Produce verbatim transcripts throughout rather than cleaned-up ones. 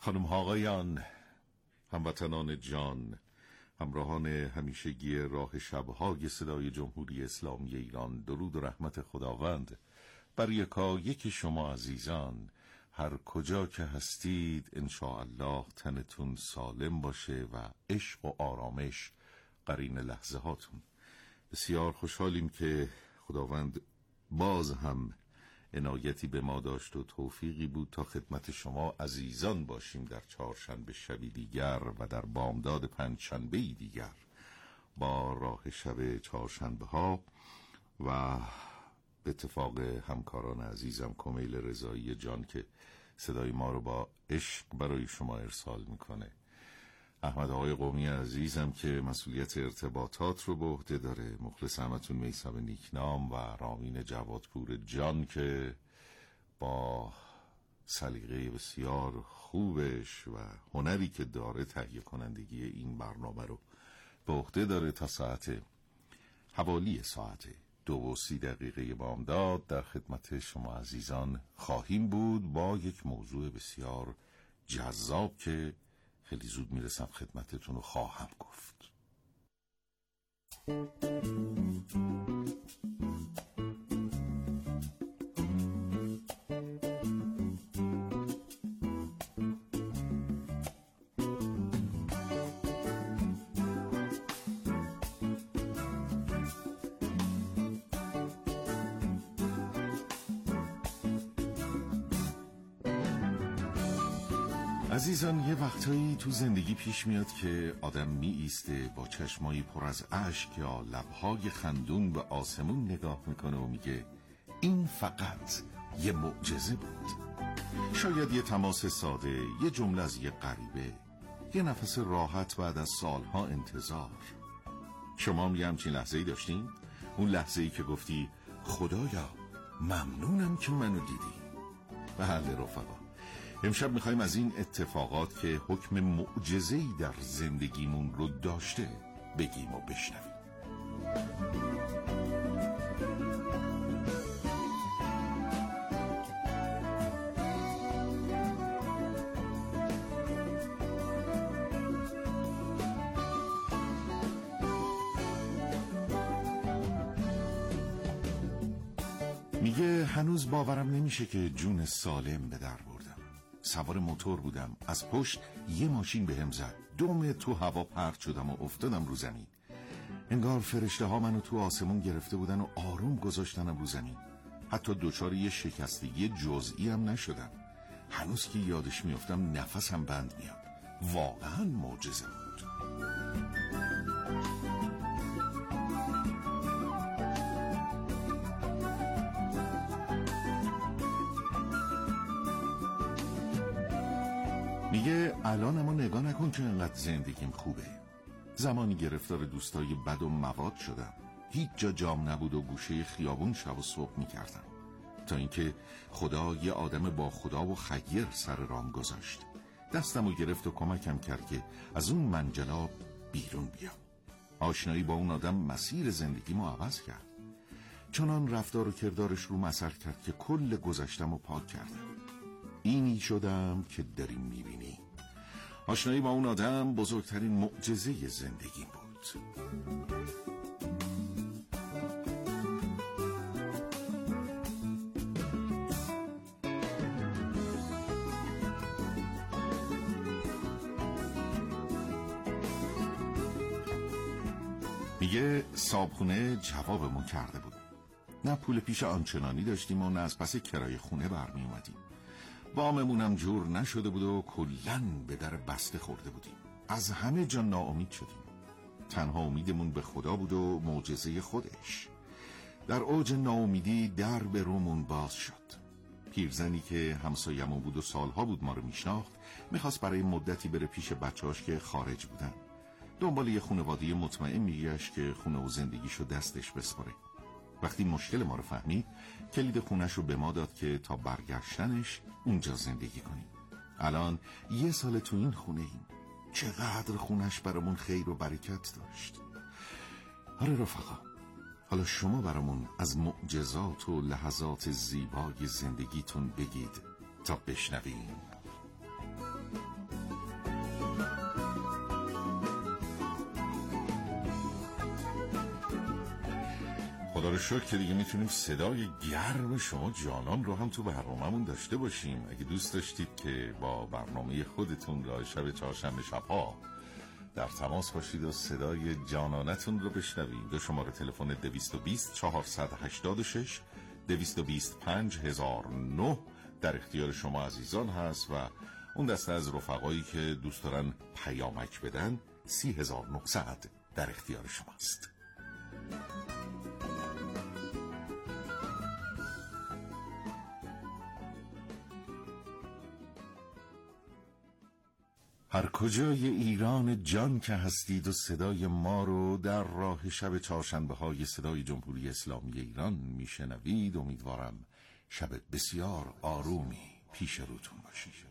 خانم ها آقایان، هموطنان جان، همراهان همیشگی راه شبهای صدای جمهوری اسلامی ایران، درود و رحمت خداوند بر یکایک شما عزیزان، هر کجا که هستید انشاءالله تنتون سالم باشه و عشق و آرامش قرین لحظه هاتون. بسیار خوشحالیم که خداوند باز هم عنایتی به ما داشت و توفیقی بود تا خدمت شما عزیزان باشیم در چهارشنبه شبی دیگر و در بامداد پنجشنبه دیگر با راه شب چهارشنبه ها و به اتفاق همکاران عزیزم کمیل رضایی جان که صدای ما رو با عشق برای شما ارسال میکنه، احمد آقای قومی عزیزم که مسئولیت ارتباطات رو به عهده داره، مخلص همتون میثم نیکنام و رامین جوادپور جان که با سلیقه بسیار خوبش و هنری که داره تهیه کنندگی این برنامه رو به عهده داره. تا ساعت حوالی ساعت دو و سی دقیقه بامداد در خدمت شما عزیزان خواهیم بود با یک موضوع بسیار جذاب که خیلی زود میرسم خدمتتون رو خواهم گفت. عزیزان، یه وقتایی تو زندگی پیش میاد که آدم می ایسته با چشمایی پر از اشک یا لبهای خندون به آسمون نگاه میکنه و میگه این فقط یه معجزه بود. شاید یه تماس ساده، یه جمله از یه غریبه، یه نفس راحت بعد از سالها انتظار. شما هم یه همچین لحظه‌ای داشتین؟ اون لحظه‌ای که گفتی خدایا ممنونم که منو دیدی. بله رفقا، امشب میخوایم از این اتفاقات که حکم معجزه‌ای در زندگیمون رو داشته بگیم و بشنویم. میگه هنوز باورم نمیشه که جون سالم به در بردم. سوار موتور بودم، از پشت یه ماشین بهم زد، دو تو هوا پرت شدم و افتادم رو زمین. انگار فرشته ها منو تو آسمون گرفته بودن و آروم گذاشتنم رو زمین. حتی دچار یه شکستگی جزئی هم نشدم. هنوز که یادش میافتم نفسم بند میاد. واقعا معجزه بود. میگه الان اما نگاه نکن که انقدر زندگیم خوبه. زمانی گرفتار دوستای بد و مواد شدم، هیچ جا جام نبود و گوشه خیابون شب و صبح میکردم، تا اینکه خدا یه آدم با خدا و خیر سر رام گذاشت، دستمو گرفت و کمکم کرد که از اون منجلاب بیرون بیام. آشنایی با اون آدم مسیر زندگیمو عوض کرد. چنان رفتار و کردارش رو اثر کرد که کل گذشتمو پاک کردم. اینی شدم که داریم میبینی. آشنایی با اون آدم بزرگترین معجزه زندگی بود. میگه صابخونه جوابمون کرده بود. نه پول پیش آنچنانی داشتیم و نه از پس کرایه خونه برمی اومدیم. واممونم جور نشده بود و کلن به در بسته خورده بودیم. از همه جا ناامید شدیم. تنها امیدمون به خدا بود و معجزه خودش. در اوج ناامیدی در به رومون باز شد. پیرزنی که همسایمون بود و سالها بود ما رو میشناخت، میخواست برای مدتی بره پیش بچه‌هاش که خارج بودن. دنبال یه خانواده مطمئن میگشت که خونه و زندگیشو دستش بسپاره. وقتی مشکل ما رو فهمید، کلید خونش رو به ما داد که تا برگشتنش اونجا زندگی کنیم. الان یه سال تو این خونه ایم. چقدر خونش برامون خیر و برکت داشت. آره رفقا، حالا شما برامون از معجزات و لحظات زیبای زندگیتون بگید تا بشنویم. خدا رو شکر که دیگه میتونیم صدای گرم شما جانان رو هم تو برنامه‌مون داشته باشیم. اگه دوست داشتید که با برنامه خودتون را شب چهارشنبه شب‌ها در تماس باشید و صدای جانانتون رو بشنوید، دو شماره تلفن دویست و بیست چهارصد و هشتاد و شش دویست و بیست پنج هزار و نه در اختیار شما عزیزان هست و اون دسته از رفقایی که دوست دارن پیامک بدن سی هزار و نهصد در اختیار شماست. هر کجای ایران جان که هستید و صدای ما رو در راه شب چهارشنبه های صدای جمهوری اسلامی ایران میشنوید، امیدوارم شب بسیار آرومی پیش روتون باشید.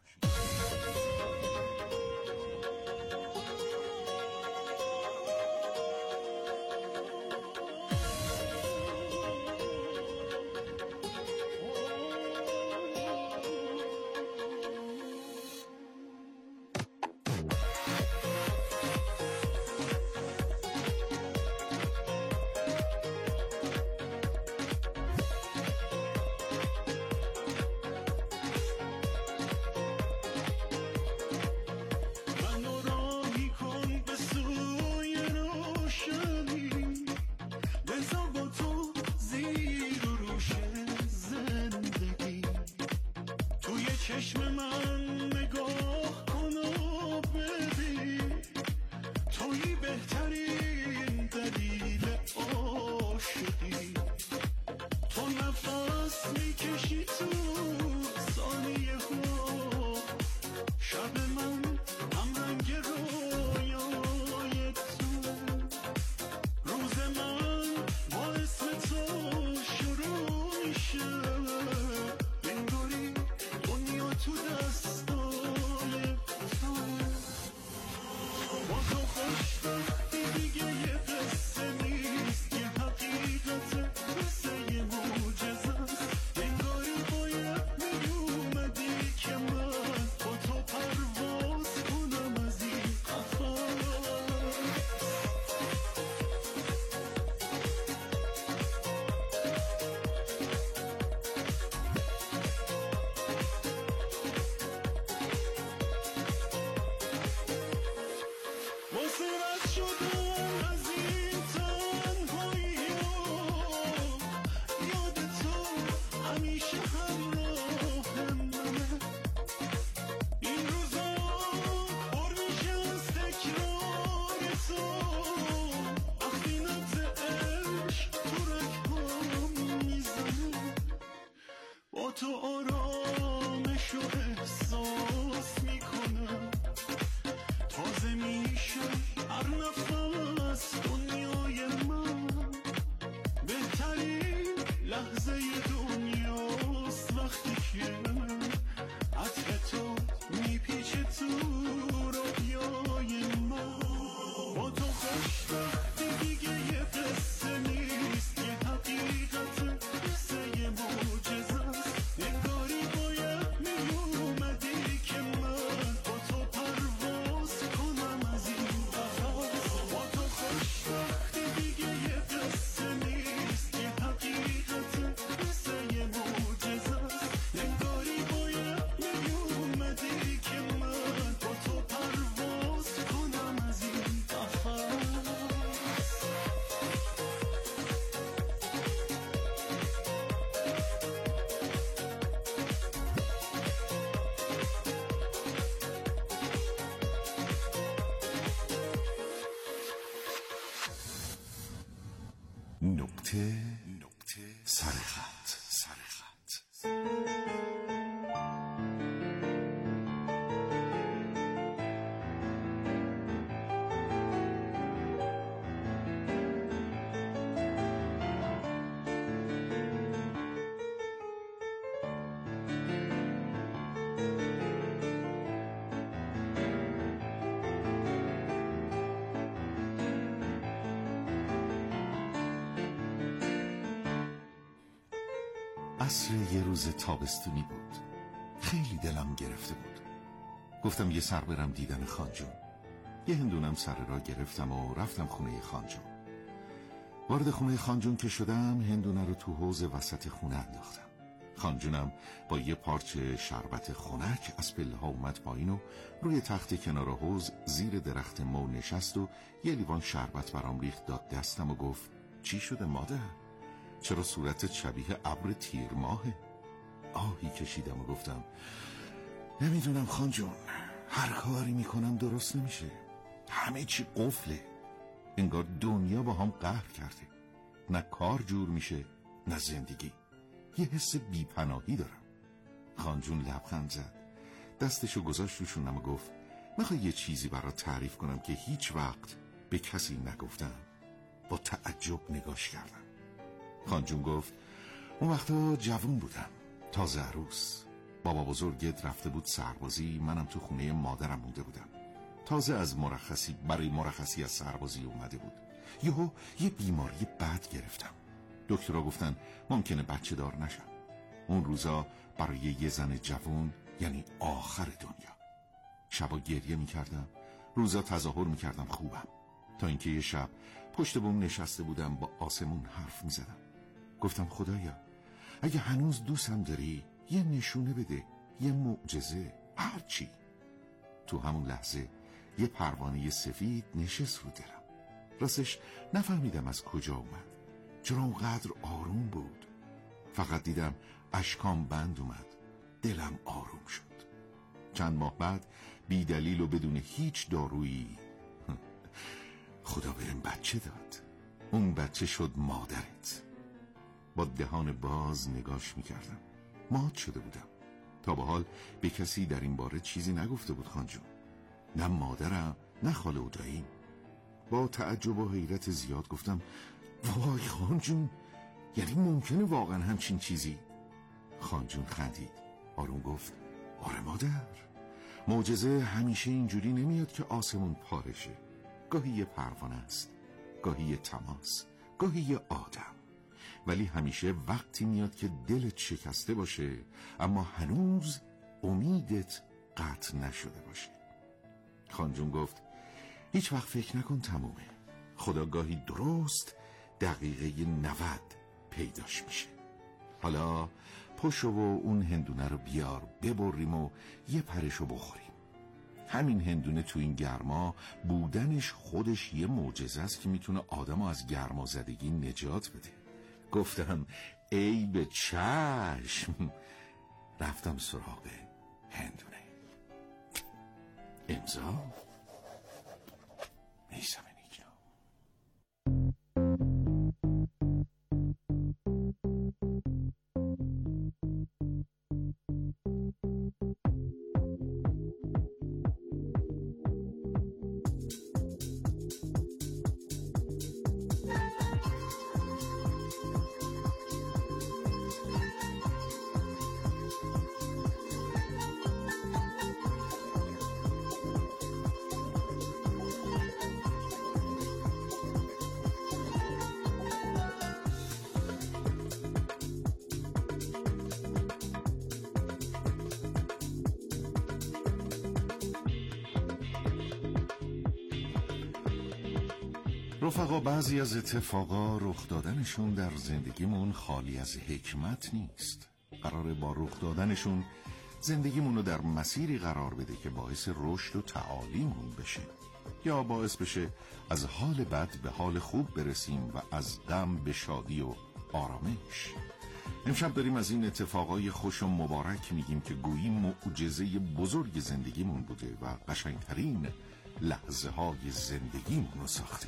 نکته نکته سرخط سرخط عصر یه روز تابستونی بود. خیلی دلم گرفته بود. گفتم یه سر برم دیدن خانجون. یه هندونم سر را گرفتم و رفتم خونه خانجون. وارد خونه خانجون که شدم هندونه رو تو حوض وسط خونه انداختم. خانجونم با یه پارچه شربت خنک از پله ها اومد پایین و روی تخت کنار حوض زیر درخت مو نشست و یه لیوان شربت برام ریخت داد دستم و گفت چی شده مادر؟ چرا صورتت شبیه ابر تیر ماهه؟ آهی کشیدم و گفتم نمیدونم خانجون، هر کاری میکنم درست نمیشه، همه چی قفله، انگار دنیا با هم قهر کرده، نه کار جور میشه نه زندگی، یه حس بیپناهی دارم. خانجون لبخند زد، دستشو گذاشت رو شونم و گفت میخوای یه چیزی برات تعریف کنم که هیچ وقت به کسی نگفتم؟ با تعجب نگاش کردم. خانجون گفت اون وقتا جوون بودم، تازه عروس، بابا بزرگت رفته بود سربازی، منم تو خونه مادرم مونده بودم، تازه از مرخصی برای مرخصی از سربازی اومده بود. یهو یه بیماری بد گرفتم، دکترها گفتن ممکنه بچه دار نشم. اون روزا برای یه زن جوان یعنی آخر دنیا. شبا گریه میکردم، روزا تظاهر میکردم خوبم، تا اینکه یه شب پشت بوم نشسته بودم با آسمون حرف میزدم. گفتم خدایا اگه هنوز دوستم داری یه نشونه بده، یه معجزه، هرچی. تو همون لحظه یه پروانه سفید نشست رو دلم. راستش نفهمیدم از کجا اومد، چرا اونقدر آروم بود. فقط دیدم اشکام بند اومد، دلم آروم شد. چند ماه بعد بی دلیل و بدون هیچ دارویی خدا بهم بچه داد. اون بچه شد مادرت. با دهان باز نگاش میکردم، مات شده بودم. تا به حال به کسی در این باره چیزی نگفته بود خانجون، نه مادرم نه خاله و داییم. با تعجب و حیرت زیاد گفتم وای خانجون، یعنی ممکنه واقعا همچین چیزی؟ خانجون خندید، آروم گفت آره مادر، معجزه همیشه اینجوری نمیاد که آسمون پارشه. گاهی یه پروانه است، گاهی یه تماس، گاهی یه آدم، ولی همیشه وقتی میاد که دلت شکسته باشه اما هنوز امیدت قطع نشده باشه. خانجون گفت هیچ وقت فکر نکن تمومه، خدا گاهی درست دقیقه نود پیداش میشه. حالا پشو و اون هندونه رو بیار ببریم و یه پرشو بخوریم. همین هندونه تو این گرما بودنش خودش یه معجزه است که میتونه آدمو از گرما زدگی نجات بده. گفتم ای به چشم. رفتم سراغ هندونه. امضا میسم نیکنا. رفقا، بعضی از اتفاقا رخ دادنشون در زندگیمون خالی از حکمت نیست. قراره با رخ دادنشون زندگیمون رو در مسیری قرار بده که باعث رشد و تعالیمون بشه، یا باعث بشه از حال بد به حال خوب برسیم و از غم به شادی و آرامش. امشب داریم از این اتفاقای خوش و مبارک میگیم که گویی معجزه بزرگ زندگیمون بوده و قشنگترین لحظه های زندگیمون رو ساخته.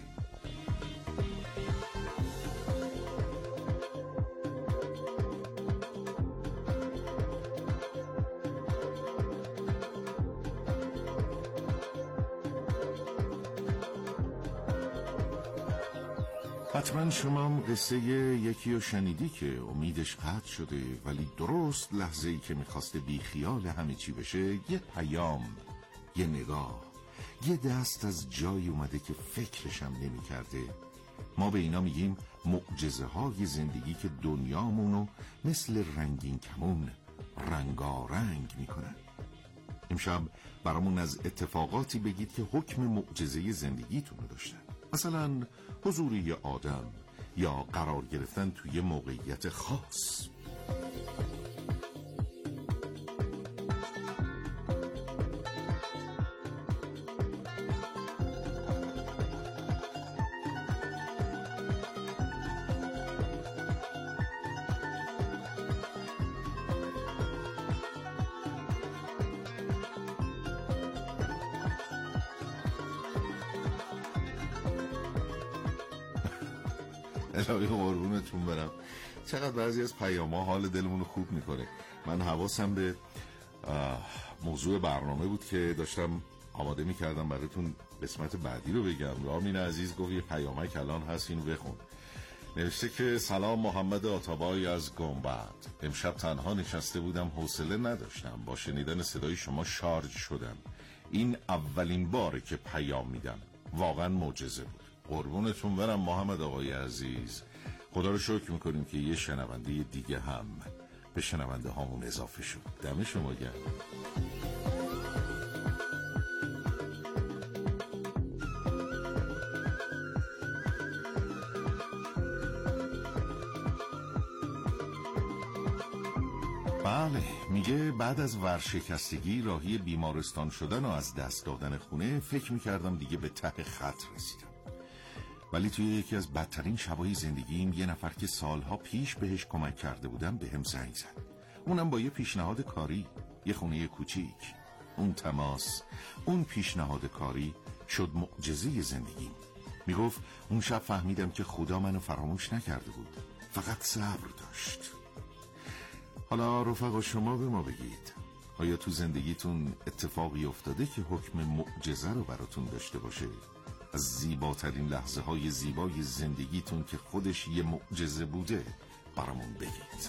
حتما شما هم قصه یکی رو شنیدی که امیدش قطع شده، ولی درست لحظه ای که میخواسته بی خیال همه چی بشه یه پیام، یه نگاه، یه دست از جایی اومده که فکرشم نمی کرده. ما به اینا میگیم معجزه های زندگی که دنیامونو مثل رنگین کمون رنگارنگ میکنن. امشب برامون از اتفاقاتی بگید که حکم معجزه زندگیتون رو داشتن. مثلا حضور یه آدم، یا قرار گرفتن توی موقعیت خاص. الهی قربونتون برم، چقدر بعضی از پیام‌ها حال دلمون رو خوب میکنه. من حواسم به موضوع برنامه بود که داشتم آماده میکردم براتون قسمت بعدی رو بگم. رامین عزیز گفت یه پیامک الان هست، اینو بخون. نوشته که سلام، محمد آتابایی از گنبد. امشب تنها نشسته بودم، حوصله نداشتم، با شنیدن صدای شما شارژ شدم. این اولین باره که پیام میدم، واقعا معجزه بود. قربونتون برم محمد آقای عزیز. خدا رو شکر میکنیم که یه شنونده دیگه هم به شنونده هامون اضافه شد. دم شما گرم. بله، میگه بعد از ورشکستگی، راهی بیمارستان شدن و از دست دادن خونه، فکر میکردم دیگه به ته خط رسیدم. ولی توی یکی از بدترین شبای زندگیم یه نفر که سالها پیش بهش کمک کرده بودم به هم زنگ زد. اونم با یه پیشنهاد کاری، یه خونه کوچیک. اون تماس، اون پیشنهاد کاری شد معجزه زندگیم. میگفت اون شب فهمیدم که خدا منو فراموش نکرده بود، فقط صبر داشت. حالا رفقا شما به ما بگید، آیا تو زندگیتون اتفاقی افتاده که حکم معجزه رو براتون داشته باشه؟ از زیباترین لحظه های زیبای زندگیتون که خودش یه معجزه بوده برامون بگید.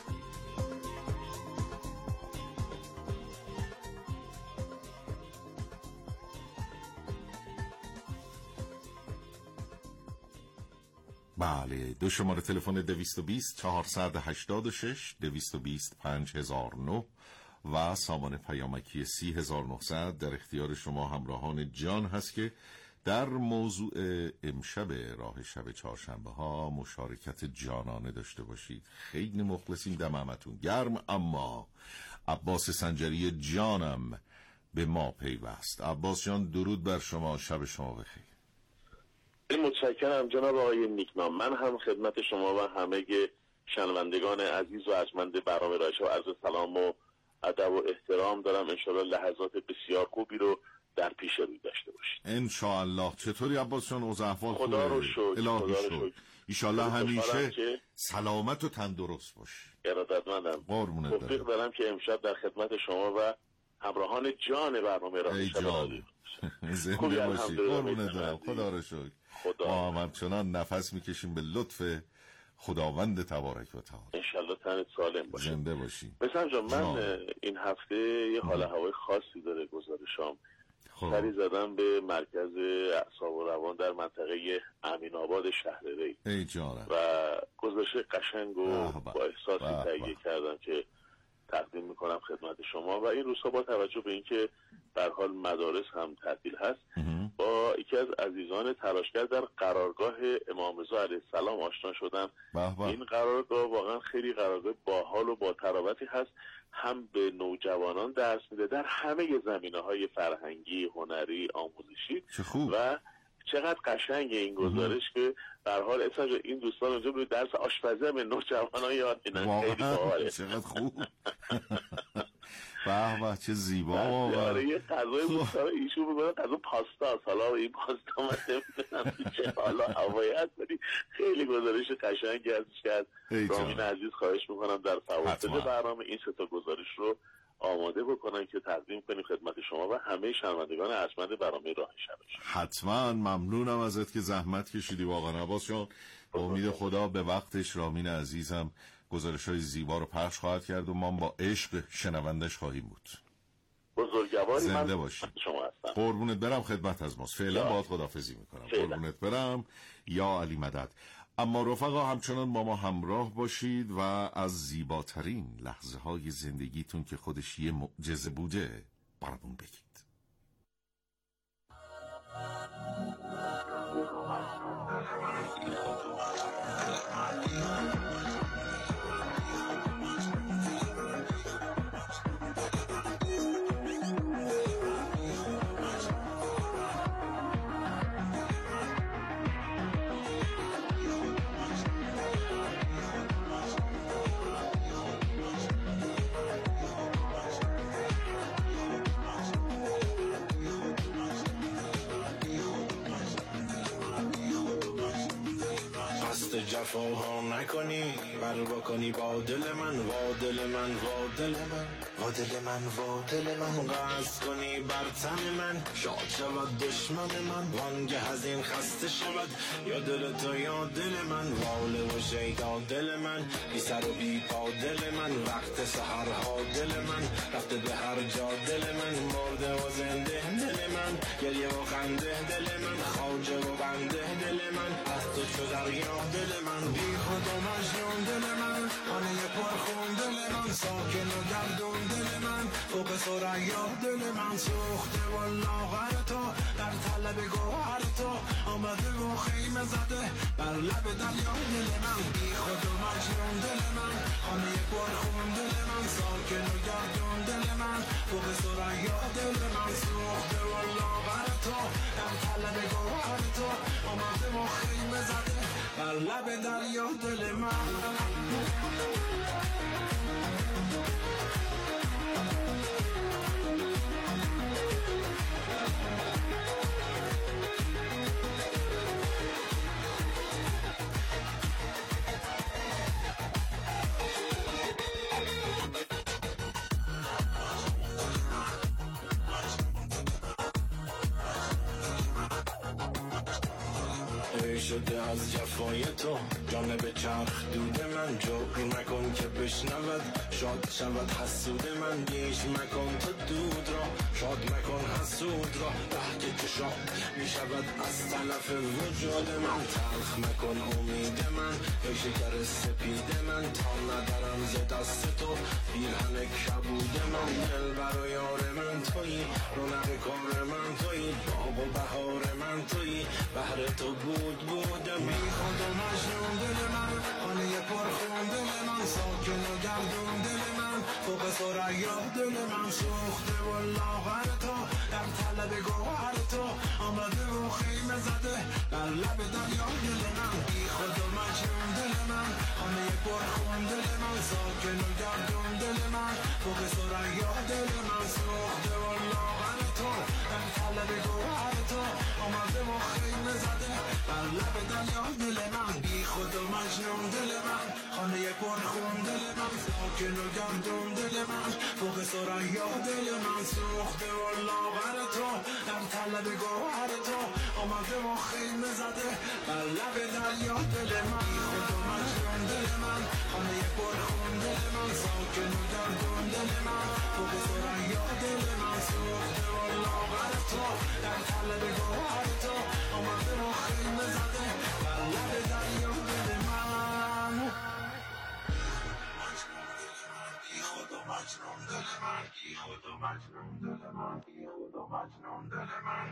بله، دو شماره تلفن دویست و بیست چهارصد و هشتاد و شش دویست و بیست پنج هزار و نه و سامان پیامکی سی هزار و نهصد در اختیار شما همراهان جان هست که در موضوع امشب راه شب چهارشنبه ها مشارکت جانانه داشته باشید. خیلی مخلصیم، دمامتون گرم. اما عباس سنجری جانم به ما پیوست. عباس جان درود بر شما، شب شما بخیر. متشکرم جناب آقای نیکنام. من هم خدمت شما و همه شنوندگان عزیز و ارجمند برنامه راه شب عرض سلام و ادب و احترام دارم. انشاءالله لحظات بسیار خوبی رو در پیش روی داشته باشید انشاءالله. چطوری عباس جان؟ اوضاع احوال خوبه؟ خدا رو شکر. الهی شکر. ایشالله همیشه سلامت و تندرست باشی. ارادتمندم. توفیق دارم که امشب در خدمت شما و همراهان جان برنامه راه شب باشید. زنده باشی. قربونت برم. خدا رو شکر. ما هم همچنان نفس میکشیم به لطف خداوند تبارک و تعالی. انشالله تنت سالم باشه. زنده باشی. مثلا جان من این هفته یه حال هوای خاصی داره گزارشام. سری زدم به مرکز اعصاب و روان در منطقه امین آباد شهر ری. ای جانم. و گزارش قشنگ و با احساسی تهیه کردم که تقدیم میکنم خدمت شما. و این روزها با توجه به اینکه در حال مدارس هم تعطیل هست، با یکی از عزیزان تلاشگر در قرارگاه امام رضا علیه السلام آشنا شدم. این قرارگاه واقعا خیلی قرارگاه باحال و با تراوتی هست، هم به نوجوانان درس میده در همه زمینه‌های فرهنگی، هنری، آموزشی. و چقدر قشنگه این گزارش که در حال اصلا این دوستان اونجا به درس آشپزی هم نوجوانان یاد میدن. خیلی باحاله. چقدر خوب. به به چه زیبا. آره یه غذای مستقیم ایشون میگه غذا پاستا. حالا این پاستا من نمیدونم چه حالا هوایی هست، ولی خیلی گزارش قشنگی ازش کرد. رامین عزیز خواهش میکنم در فواصل برنامه این سه تا گزارش رو آماده بکنن که تقدیم کنیم خدمت شما و همه شنوندگان ارجمند برنامه راه شب. حتما. ممنونم ازت که زحمت کشیدی واقعا عباس جان. با امید خدا به وقتش رامین عزیزم گزارش‌های زیبا رو پخش خواهد کرد و ما با عشق شنوندش خواهیم بود. بزرگواری زنده باشی. شما هستم. قربونت برم، خدمت از ماست. فعلا باهات خداحافظی میکنم. قربونت برم. یا علی مدد. اما رفقا همچنان با ما همراه باشید و از زیباترین لحظه های زندگیتون که خودش یه معجزه بوده برامون بگید. دست جفاها نکنی، بر بکنی با دل من، با دل من، با دل من، با دل من، با دل من، قصد کنی بر تن من، شاد شود دشمن من، وانگه از این خسته شود یا دل تو یا دل من، واله و شیدا دل من، بی سر و بی پا دل من، وقت سحرها دل من، رفته به هر جا دل من، مرده و زنده دل من، گریه و خنده دل من، خواجه و بنده دل من، از تو چو دریا دل من، بی خود و مجنون دل من، خانه پرخون دل من، ساکن و گردون دل من، فوق ثریا دل من، سوخته و لاغر تو در طلب گوهر تو، آمده و خیمه زده بر لب دریا دل من، بی خود و مجنون دل من، خانه پرخون دل من، ساکن و گردون دل من، فوق ثریا دل من، سوخته و لاغر تو در طلب گوهر تو، آمده و خیمه زده بر لب دریا دل من. شده از جفای تو جانب چرخ دود من، جوری مکن که بشنود شاد شود حسود من، دیش مکن تو دود را شاد مکن حسود را، ره که چشام می شود از طرف وجود من، تلخ مکن امید من ای شکر سپید من، تا ندارم ز دست تو پیرهن کبود من، دل بر یار من تویی، رونق کار من تویی، باغ و بهار من تویی، بهر تو بود بودم، بی خود و مجنون دل من، خانه پرخون دل من، ساکن و گردون دل من، فوق ثریا دل من، سوخته و لاغر تو در طلب گوهر تو، آمده و خیمه زده بر لب دریا دل من، بی خود و مجنون دل من، خانه پرخون دل من، ساکن و گردون دل من، فوق ثریا دل من، سوخته و لاغر تو در طلب گوهر تو، آمده و خیمه زده بر لب دریا دل من، بی خود و مجنون دل من، خانه پرخون دل من، ساکن و گردون دل من، فوق ثریا دل من، سوخته و لاغر تو در طلب گوهر تو، آمده و خیمه زده بر لب دریا دل من، بی خود و مجنون دل من، خانه پرخون دل من، ساکن و گردون دل من، فوق ثریا دل من، سوخته و لاغر تو در طلب گوهر تو، آمده و خیمه زده بر لب دریا دل من. بی خود و مجنون دل من، بی خود و مجنون دل من، بی خود و مجنون دل من.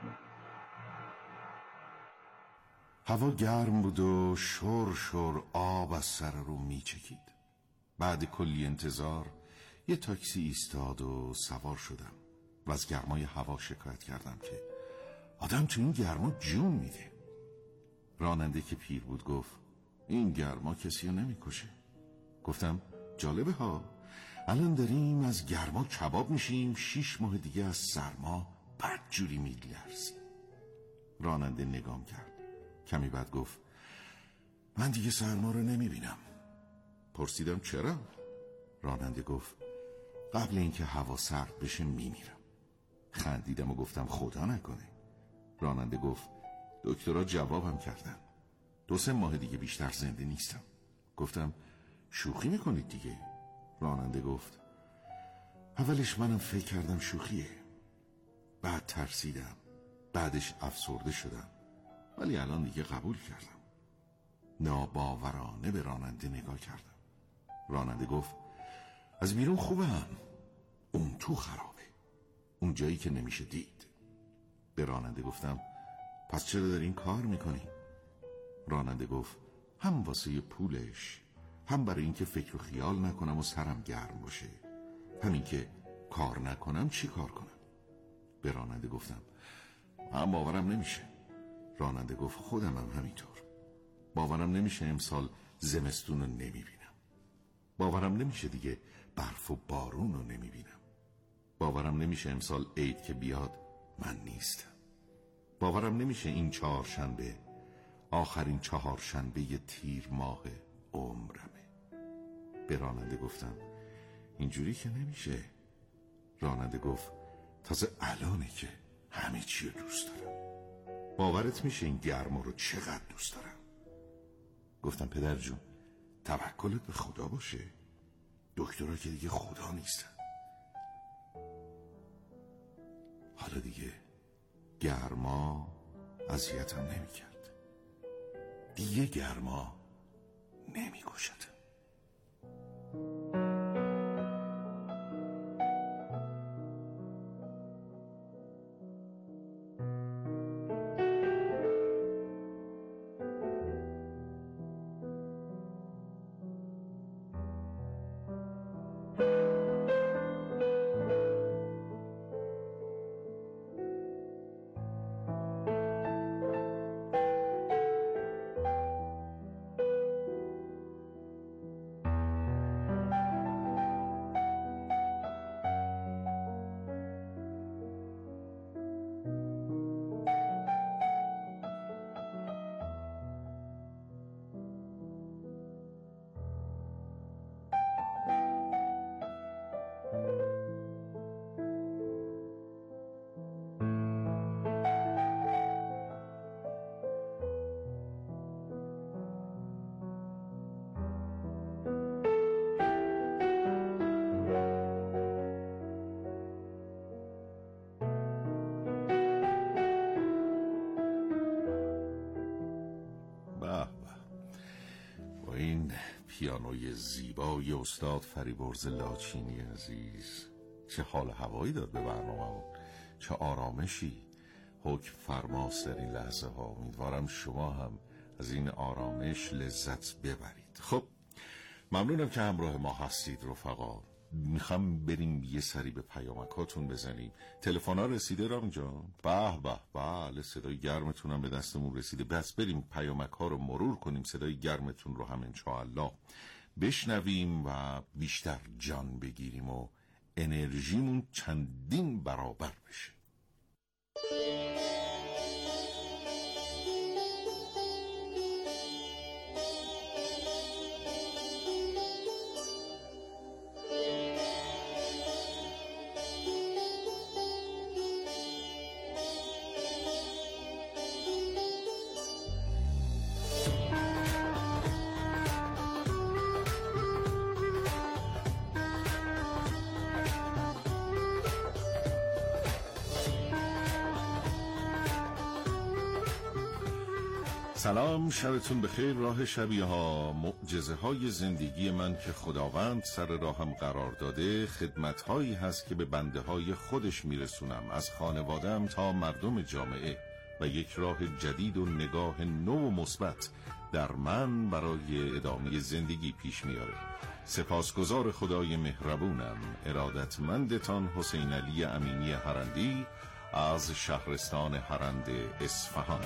هوا گرم بود و شور شور آب از سر رو می چکید. بعد کلی انتظار یه تاکسی ایستاد و سوار شدم و از گرمای هوا شکایت کردم که آدم تو این گرما جون میده. راننده که پیر بود گفت این گرما کسی رو نمی کشه. گفتم جالبه ها، الان داریم از گرما کباب میشیم، شیش ماه دیگه از سرما بدجوری میلرزیم. راننده نگام کرد، کمی بعد گفت من دیگه سرما رو نمیبینم. پرسیدم چرا؟ راننده گفت قبل اینکه هوا سرد بشه میمیرم. خندیدم و گفتم خدا نکنه. راننده گفت دکترها جوابم کردن، دو سه ماه دیگه بیشتر زنده نیستم. گفتم شوخی میکنید دیگه؟ راننده گفت اولش منم فکر کردم شوخیه، بعد ترسیدم، بعدش افسرده شدم، ولی الان دیگه قبول کردم. ناباورانه به راننده نگاه کردم. راننده گفت از بیرون خوبه هم، اون تو خرابه، اون جایی که نمیشه دید. به راننده گفتم پس چرا داری این کار میکنی؟ راننده گفت هم واسه پولش، هم برای اینکه فکر و خیال نکنم و سرم گرم باشه، همین که کار نکنم چی کار کنم؟ به راننده گفتم من باورم نمیشه. راننده گفت خودم هم همینطور. باورم نمیشه امسال زمستون رو نمیبینم. باورم نمیشه دیگه برف و بارون رو نمیبینم. باورم نمیشه امسال عید که بیاد من نیستم. باورم نمیشه این چهارشنبه آخرین چهارشنبه تیر ماه عمرمه. به راننده گفتم اینجوری که نمیشه. راننده گفت تازه الانه که همه چی رو دوست دارم. باورت میشه این گرما رو چقدر دوست دارم؟ گفتم پدر جون توکلت به خدا باشه، دکترها که دیگه خدا نیستن. حالا دیگه گرما اذیتم نمیکرد، دیگه گرما نمیکشدم. پیانوی زیبای استاد فریبرز لاچینی عزیز چه حال هوایی داد به برنامه، چه آرامشی حکم فرماست در این لحظه ها. امیدوارم شما هم از این آرامش لذت ببرید. خب ممنونم که همراه ما هستید رفقا. میخوام بریم یه سری به پیامکاتون بزنیم. تلفن‌ها رسیده رام جان؟ به به بله، صدای گرمتون هم به دستمون رسیده. بس بریم پیامک‌ها رو مرور کنیم، صدای گرمتون رو هم انشاءالله بشنویم و بیشتر جان بگیریم و انرژیمون چندین برابر بشه. سلام، شبتون بخیر. راه شبیه ها، معجزه های زندگی من که خداوند سر راهم قرار داده، خدمت هایی هست که به بنده های خودش میرسونم، از خانواده‌ام تا مردم جامعه، و یک راه جدید و نگاه نو و مثبت در من برای ادامه زندگی پیش میاره. سپاسگزار خدای مهربونم. ارادتمندتان حسین علی امینی هرندی از شهرستان هرند اصفهان.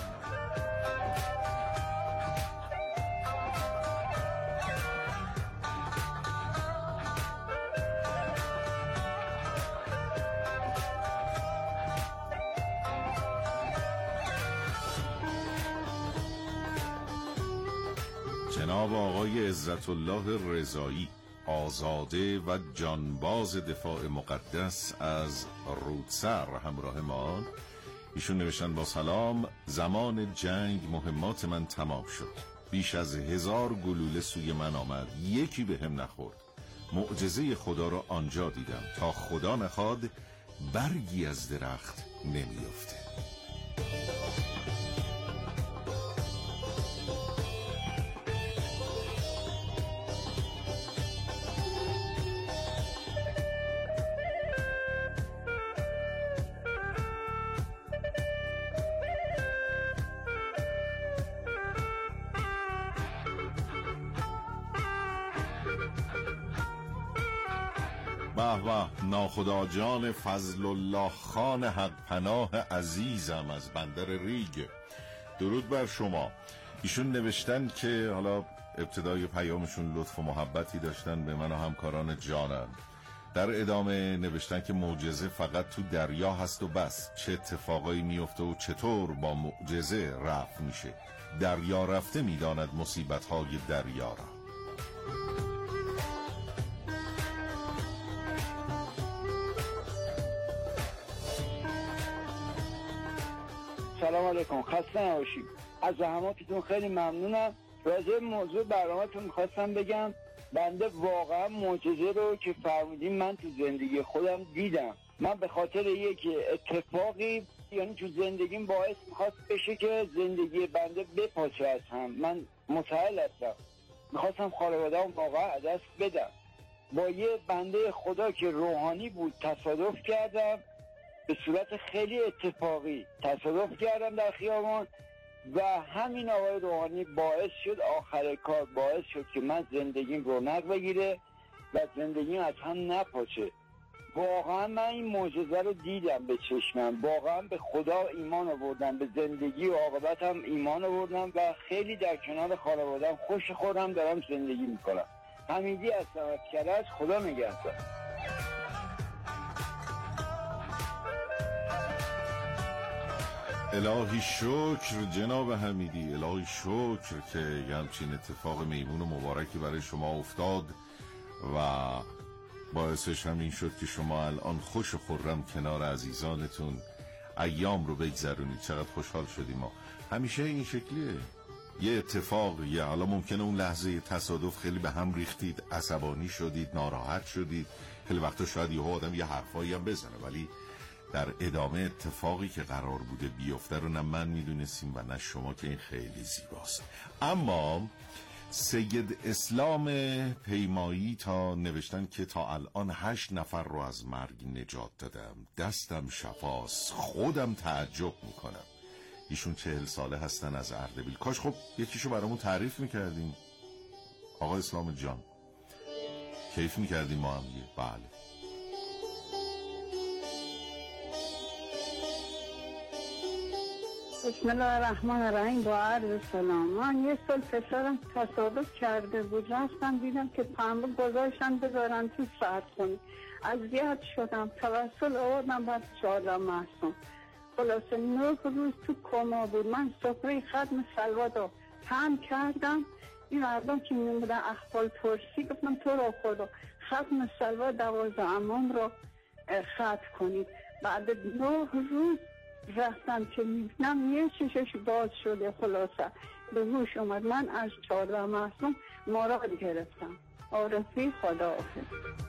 جناب آقای عزت الله رضایی، آزاده و جانباز دفاع مقدس از رودسر همراه ما. ایشون نوشتن با سلام، زمان جنگ مهمات من تمام شد، بیش از هزار گلوله سوی من آمد، یکی به هم نخورد. معجزه خدا را آنجا دیدم، تا خدا نخواد برگی از درخت نمیافته. به به، ناخدا جان فضل الله خان حق پناه عزیزم از بندر ریگ، درود بر شما. ایشون نوشتن که حالا ابتدای پیامشون لطف و محبتی داشتن به من و همکاران جانم. در ادامه نوشتن که معجزه فقط تو دریا هست و بس. چه اتفاقایی میفته و چطور با معجزه رفع میشه؟ دریا رفته میداند مصیبت‌های دریا را. سلام علیکم، خسته نباشید. از زحماتتون خیلی ممنونم. راجع موضوع برنامه‌تون می‌خواستم بگم بنده واقعا معجزه رو که فرمودین من تو زندگی خودم دیدم. من به خاطر یک اتفاقی یعنی تو زندگیم باعث می‌خواست بشه که زندگی بنده بپاشه از هم. من متأهل هستم، می‌خواستم خانواده‌ام واقعا از دست بدم. با یه بنده خدا که روحانی بود تصادف کردم، به صورت خیلی اتفاقی تصادف کردم در خیابان و همین آقای روحانی باعث شد آخر کار باعث شد که من زندگیم رونق بگیره و زندگیم از هم نپاشه. واقعا من این معجزه رو دیدم به چشمم، واقعا به خدا ایمان آوردم، به زندگی و عاقبتم ایمان آوردم و خیلی در کنار خانواده‌ام خوش خودم دارم زندگی میکنم. حمیدی هستم از کرج. خدا نگهدار. الهی شکر جناب حمیدی، الهی شکر که یه همچین اتفاق میمون و مبارکی برای شما افتاد و باعثش همین شد که شما الان خوش و خرم کنار عزیزانتون ایام رو بگذرونید. چقدر خوشحال شدیم. ما همیشه این شکلیه، یه اتفاق یه حالا ممکنه اون لحظه تصادف خیلی به هم ریختید، عصبانی شدید، ناراحت شدید، خیلی وقتا شاید یه آدم یه حرفایی هم بزنه، ولی در ادامه اتفاقی که قرار بوده بیفته رو نه من میدونستیم و نه شما، که این خیلی زیباست. اما سید اسلام پیمایی تا نوشتن که تا الان هشت نفر رو از مرگ نجات دادم، دستم شفاست، خودم تعجب میکنم. ایشون چهل ساله هستن از اردبیل. کاش خب یکیشو برامون تعریف میکردیم آقا اسلام جان، کیف میکردیم ما هم. بله بسم الله الرحمن الرحیم. با عرض سلام. من یه سال پسرم تصادف کرده بود، رفتم دیدم که پنبه گذاشتن بذارن تو سردخونه. اذیت شدم، توسل آوردم بعد چهارده معصوم. خلاصه نه روز تو کما بود. من سفره ختم سلوات رو هم کردم. این مردم که میمودن احوال پرسی گفتم تو رو خدا ختم سلوات دوازده امام رو ختم کنید. بعد نه روز رفتم که میبینم یه چشش باز شده. خلاصه به هوش اومد. من از چهارده معصوم مراد گرفتم. عارفی خدا حافظ.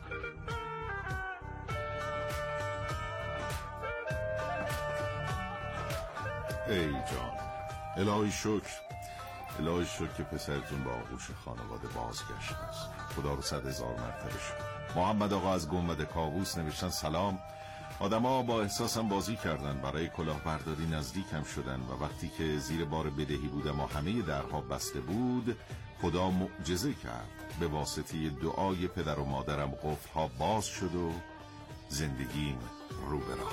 ای جان، الهی شکر، الهی شکر که پسرتون با آغوش خانواده بازگشت است. خدا رو صد هزار مرتبه شکر. محمد آقا از گنبد کاووس نوشتن سلام. آدما با احساسم بازی کردن، برای کلاهبرداری نزدیکم شدن و وقتی که زیر بار بدهی بودم و همه درها بسته بود، خدا معجزه کرد. به واسطه دعای پدر و مادرم قفل‌ها باز شد و زندگیم رو به راه.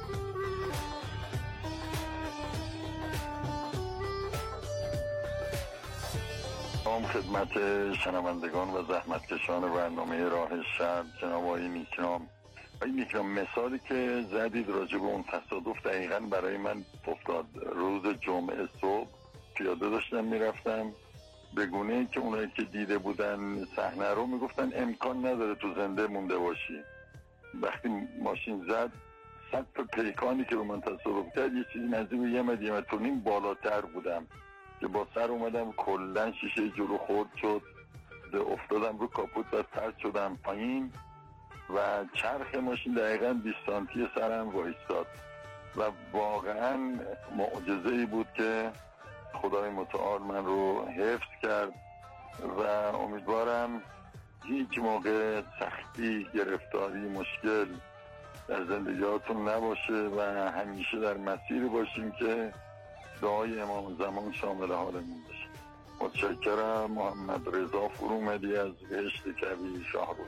سلام خدمت شنوندگان و زحمتکشان برنامه راه شب. جناب آقای نیکنام، آقای نیکنام، مثالی که زدید راجع به اون تصادف دقیقاً برای من افتاد. روز جمعه صبح پیاده داشتم میرفتم، به گونه‌ای که اونایی که دیده بودن صحنه رو میگفتن امکان نداره تو زنده مونده باشی. وقتی ماشین زد، سقف پیکانی که رو من تصادف کرد یه چیزی نزدیک یه متر یه متر و نیم بالاتر بودم که با سر اومدم کلن شیشه جلو خورد شد، افتادم رو کاپوت و پرت شدم پایین و چرخ ماشین دقیقاً بیست سانتی سرم وایستاد و واقعاً معجزه‌ای بود که خدای متعال من رو حفظ کرد و امیدوارم هیچ موقع سختی، گرفتاری، مشکل در زندگیاتون نباشه و همیشه در مسیر باشیم که دعای امام زمان شامل حالمون بشه. متشکرم. محمد رضا فرومدی از بهشت کویر شاهرود.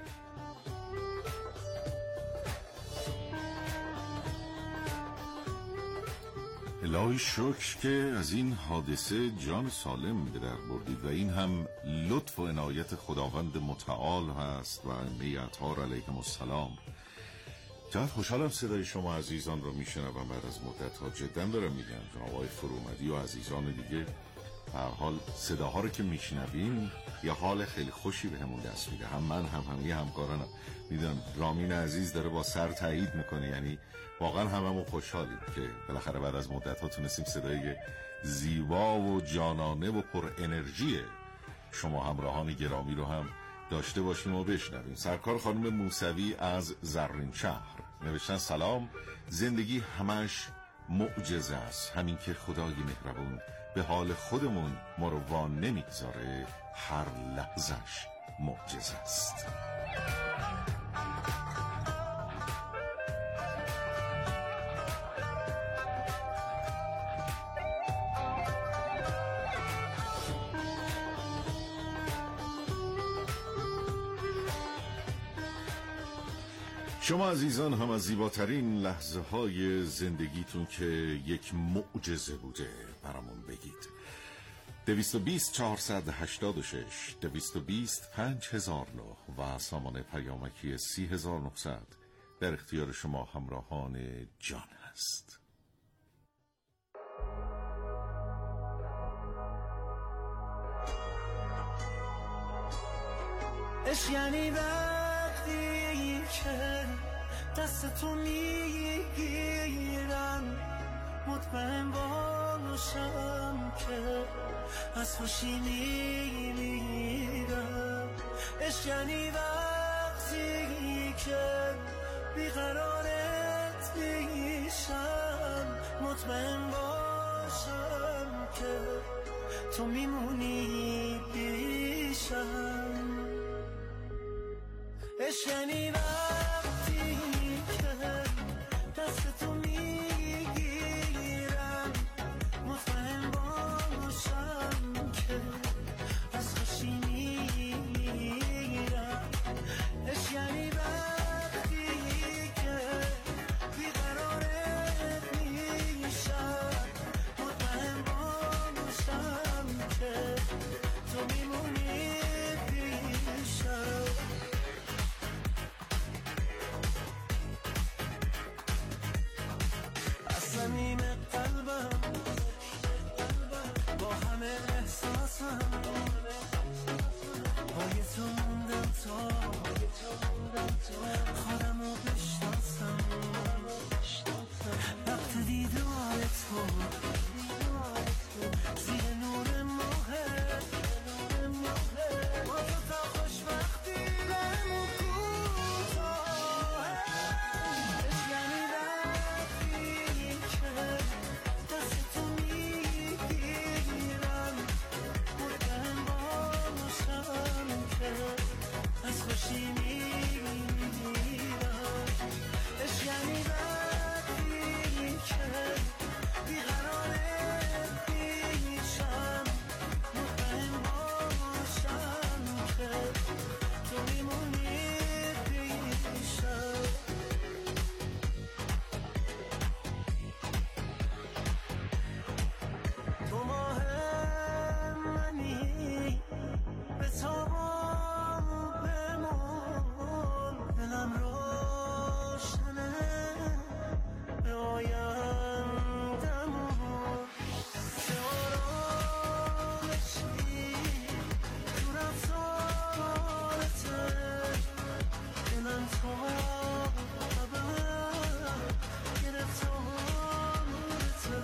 الهی شکر که از این حادثه جان سالم به در بردید و این هم لطف و عنایت خداوند متعال هست و ائمه اطهار علیهم السلام. چقدر خوشحالم صدای شما عزیزان رو میشنوم بعد از مدت ها. جدا دارم میگم جناب آقای فرومدی و عزیزان دیگه، هر حال صداها رو که میشنویم یه حال خیلی خوشی به همون دست میده. هم من هم همه همکارانم میدونم رامین عزیز داره با سر تایید میکنه، یعنی واقعا هممون خوشحالیم که بالاخره بعد از مدت ها تونستیم صدای زیبا و جانانه و پر انرژی شما همراهان گرامی رو هم داشته باشیم و بشنویم. سرکار خانم موسوی از زرین شهر نوشتن سلام، زندگی همش معجزه است، همین که خدای مهربون به حال خودمون ما رو وان نمیگذاره، هر لحظش معجزه است. شما عزیزان هم از زیباترین لحظه های زندگیتون که یک معجزه بوده برامون بگید. دویست و بیست چهارصد و هشتاد و شش دویست و بیست پنج هزار و نه و سامان پیامکی سی هزار و نهصد در اختیار شما همراهان جان هست. عشق یعنی وقتی که دستتو میگیرم، مطمئن باشم که از خوشی میمیرم. عشق یعنی وقتی که بیقرارت میشم، مطمئن باشم که تو میمونی پیشم. عشق یعنی وقتی که دستتو میگیرم، مطمئن باشم که از خوشی میمیرم. عشق یعنی وقتی که بیقرارت میشم، مطمئن باشم که تو میمونی پیشم. صمیم قلبم با همه احساسم، پای تو موندم تا خودم رو بشناسم. وقت دیدار تو زیر نور ماه، با تو تا خوشبختی بمون کوتاه. عشق یعنی وقتی که دستتو میگیرم، مطمئن باشم که از خوشی میمیرم. عشق یعنی وقتی که بیقرارت میشم، مطمئن باشم که تو میمونی پیشم. تو ماه منی به تاب بمون، دلم روشنه به آیندمون. چه آرامشی تو رفتارته، دلم تو ابد گرفتارته.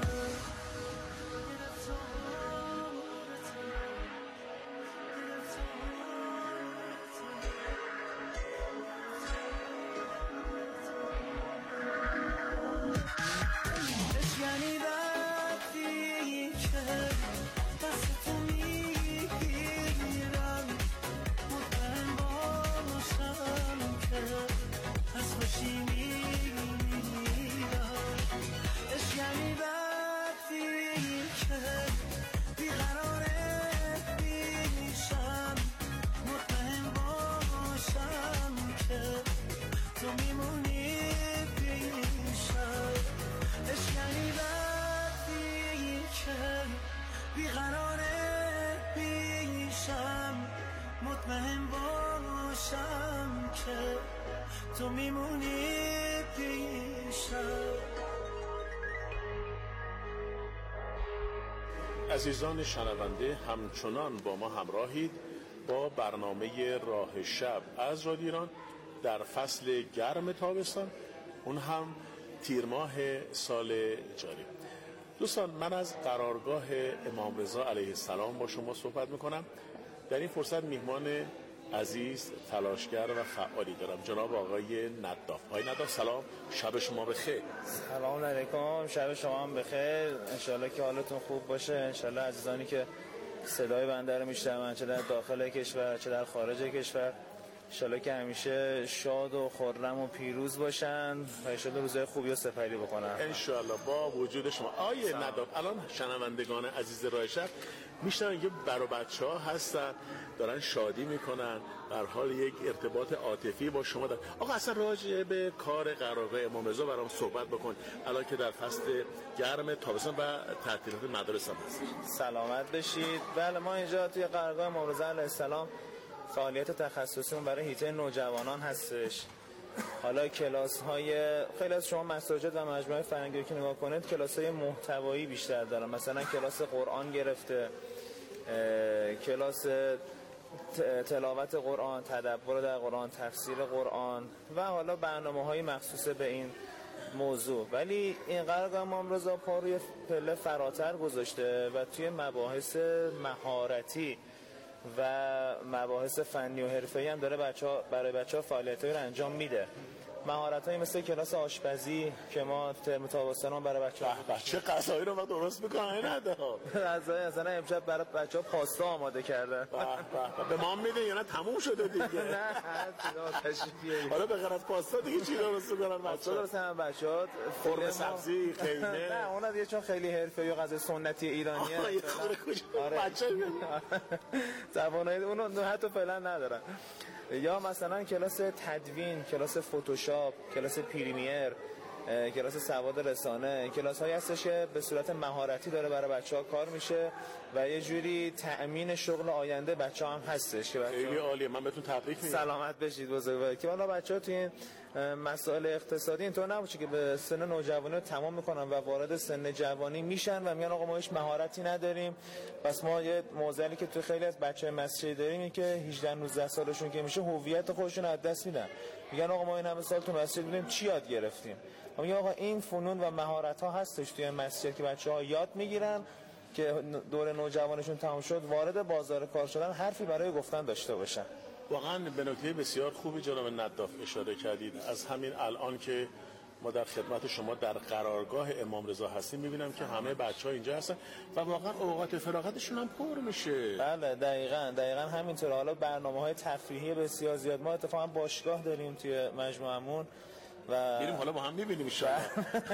عزیزان شنونده، همچنان با ما همراهید با برنامه راه شب از رادیو ایران در فصل گرم تابستان، اون هم تیر ماه سال جاری. دوستان، من از قرارگاه امام رضا علیه السلام با شما صحبت میکنم. در این فرصت میهمان عزیز، تلاشگر و فعالی دارم، جناب آقای نداف. آقای نداف سلام، شب شما بخیر. سلام علیکم، شب شما هم بخیر. انشالله که حالتون خوب باشه. انشالله عزیزانی که صدای بنده رو میشنون، چه در داخل کشور چه در خارج کشور، انشالله که همیشه شاد و خرم و پیروز باشن و انشالله روزهای خوبی رو سپری بکنن انشالله با وجود شما. آیه نداف، الان شنوندگان عزیز راه شب میشنن که برای بچه ها هستن، دارن شادی میکنن، در حال یک ارتباط عاطفی با شما دارن. آقا اصلا راجع به کار قرارگاه امام رضا برام صحبت بکن، الان که در فصل گرم تابستان و تعطیلات مدارس هم هست. سلامت بشید. بله، ما اینجا توی قرارگاه امام رضا علیه السلام فعالیت تخصصیمون برای حیطه نوجوانان هستش. حالا کلاس های خیلی از شما مساجد و مجموعه فرهنگی که نگاه کنید، کلاس های محتوایی بیشتر دارن، مثلا کلاس قرآن گرفته، کلاس تلاوت قرآن، تدبر در قرآن، تفسیر قرآن و حالا برنامه های مخصوص به این موضوع. ولی این قرارگاه امام رضا پا روی پله فراتر گذاشته و توی مباحث مهارتی و مباحث فنی و حرفه‌ای هم داره بچه‌ها برای بچه‌ها فعالیتایی رو انجام میده. مهارت‌های مثل کلاس آشپزی که ما ترم تابستان برای بچه‌ها بچه غذایی رو ما درست می‌کنه نده. غذای مثلا امشب برای بچه‌ها پاستا آماده کرده. به ما میده یا نه تموم شده دیگه؟ نه تشریفیه. حالا به غیر از پاستا دیگه چی درست می‌کنن بچه‌ها؟ درست هم بچه‌ها قرمه سبزی، قیمه. نه اونها دیگه چون خیلی حرفه‌ای و غذای سنتی ایرانیه. آره بچه توانایی اونو حتی فعلا ندارن. یا مثلا کلاس تدوین، کلاس فتوشاپ، کلاس پریمیر، کلاس سواد رسانه، کلاس هایی هستش که به صورت مهارتی داره برای بچه‌ها کار میشه و یه جوری تأمین شغل آینده بچه‌ها هم هستش که بچه‌ها خیلی عالیه. من بهتون تبریک میگم. سلامت بشید بزرگوار. که حالا بچه‌ها توی این مسائل اقتصادی اینطور نباشه که به سن نوجوانی رو تمام میکنن و وارد سن جوانی میشن و میگن آقا ما هیچ مهارتی نداریم. پس ما یه موزلی که تو خیلی از بچه‌های مسجدی داریم این که هجده نوزده سالشون که میشه هویت خودشون از دست میدن. میگن آقا ما این همه سال تو مسجد بودیم چی یاد گرفتیم؟ ما میگم آقا این فنون و مهارت ها هستش توی مسجد که بچه‌ها یاد میگیرن که دور نوجوانشون تمام شد وارد بازار کار شدن حرفی برای گفتن داشته باشن. واقعا به نکته بسیار خوبی جناب نداف اشاره کردید. از همین الان که ما در خدمت شما در قرارگاه امام رضا هستیم میبینم که همه بچه‌ها اینجا هستن و واقعا اوقات فراغتشون هم پر میشه. بله دقیقاً دقیقاً همینطوره. حالا برنامه‌های تفریحی بسیار زیاد، ما اتفاقا باشگاه داریم توی مجموعمون و میریم حالا با هم می‌بینیم ان شاءالله.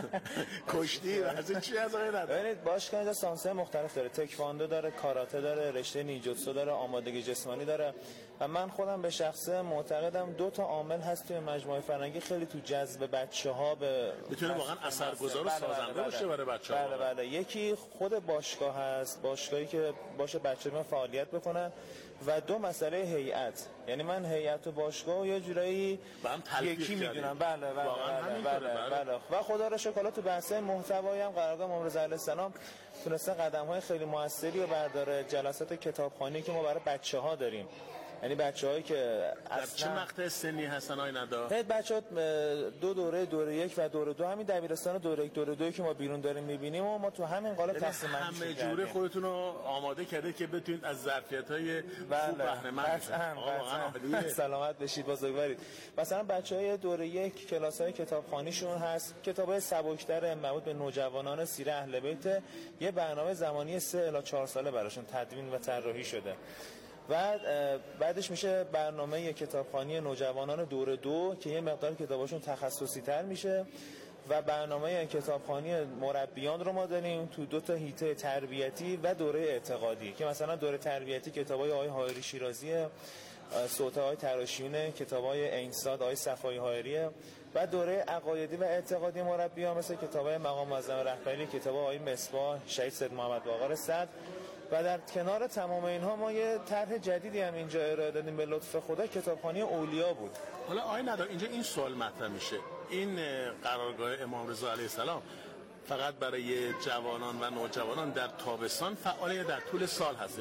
کشتی از چی از آقای نداره؟ ببینید باشگاه اینجا سانسه مختلف داره، تکواندو داره، کاراته داره، رشته نیجوتسو داره، آمادگی جسمانی داره و من خودم به شخصه معتقدم دو تا عامل هست توی مجموعه فرهنگی خیلی تو جذب بچه‌ها به میتونه واقعا اثرگذار و سازنده باشه برای بچه‌ها. بله بله. یکی خود باشگاه هست، باشگاهی که باشه بچه‌ها فعالیت بکنن و دو مسئله هیئت، یعنی من هیئت و باشگاه و یه جورایی یکی میدونم. بله بله بله, بله, بله, بله. و خدا رو شکر تو بحث محتوایی هم قرارگاه امام رضا علیه السلام تونسته قدم‌های خیلی موثری رو برداره. جلسات کتابخوانی که ما برای بچه‌ها داریم، یعنی بچه‌هایی که اصلا چه مقطع سنی هستن آقای نداف؟ بچه‌ها دو دوره، دوره یک و دوره دو، همین دبیرستان دوره یک دوره دو که ما بیرون داریم می‌بینیم و ما تو همین قالب تقسیم بندی همه جوره خودتون رو آماده کرده که بتونید از ظرفیت‌های خوب بهره مند بشید. سلامت بشید بزرگوارید. مثلا بچه‌های دوره یک کلاس‌های کتابخوانیشون هست، کتاب‌های سبک‌تر مربوط به نوجوانان سیره اهل بیت، یه برنامه زمانی سه الی چهار ساله براشون تدوین و طراحی شده. و بعدش میشه برنامه کتابخوانی نوجوانان دوره دو که یه مقدار کتاباشون تخصصی تر میشه و برنامه کتابخوانی مربیان رو ما داریم تو دو تا حیطه تربیتی و دوره اعتقادی که مثلا دوره تربیتی کتابای آقای حائری شیرازی، صوت‌های تراشیونه، کتابای عین‌ساد آقای صفایی حائریه و دوره عقایدی و اعتقادی مربیان مثل کتابای مقام معظم رهبری، کتابای آقای مصباح شهید سید محمد باقر صدر. و در کنار تمام اینها ما یه طرح جدیدی هم اینجا ارائه دادیم به لطف خدا، کتابخوانی اولیا بود. حالا آقای ندار اینجا این سوال مطرح میشه، این قرارگاه امام رضا علیه السلام فقط برای جوانان و نوجوانان در تابستان فعال یا در طول سال هست؟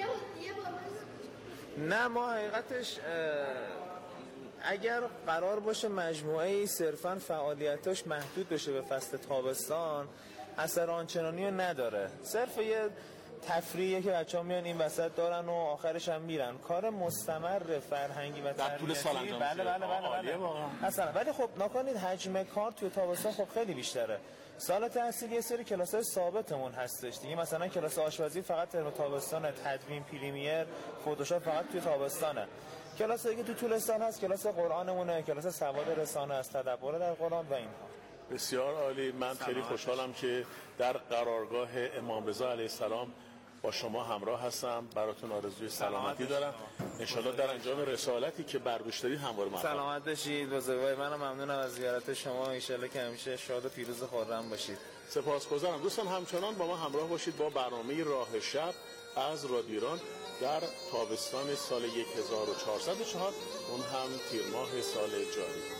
نه، ما حقیقتش اگر قرار باشه مجموعه صرفاً فعالیتاش محدود بشه به فصل تابستان اثر آنچنانی رو نداره. صرف یه تفریحیه که بچه‌ها میان این وسط دارن و آخرش هم میرن. کار مستمر فرهنگی و در طول سال انجام میشه. بله بله بله بله. اصلا ولی خب نکنید حجم کار توی تابستان خب خیلی بیشتره. سال تحصیلی یه سری کلاس‌های ثابتمون هستش دیگه، مثلا کلاس آشپزی فقط ترم تابستانه، تدوین، پریمیر، فتوشاپ فقط توی تابستانه. کلاس دیگه تو طول سال هست، کلاس قرآنمونه، کلاس سواد رسانه است، تدبر در قرآن و اینها. بسیار عالی. من خیلی خوشحالم که در قرارگاه امام رضا علیه السلام با شما همراه هستم. براتون آرزوی سلامتی دارم. انشالله در انجام رسالتی که بر دوش دارید همواره موفق. سلامت باشید. بزرگوار منم ممنونم از زیارت شما. انشالله که همیشه شاد و پیروز و خرم باشید. سپاسگزارم. دوستان همچنان با ما همراه باشید با برنامه راه شب از رادیو ایران در تابستان سال هزار و چهارصد و چهار، اون هم تیر ماه سال جاری.